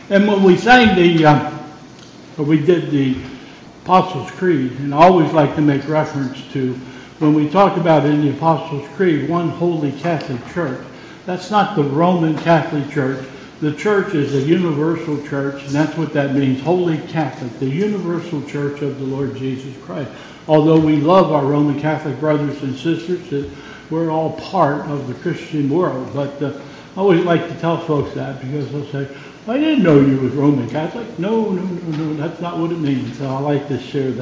And when we sang we did the Apostles' Creed, and I always like to make reference to when we talk about in the Apostles' Creed, one holy Catholic Church. That's not the Roman Catholic Church. The church is a universal church, and that's what that means, Holy Catholic, the universal church of the Lord Jesus Christ. Although we love our Roman Catholic brothers and sisters, we're all part of the Christian world. But I always like to tell folks that because they'll say, I didn't know you was Roman Catholic. No, that's not what it means. So I like to share that.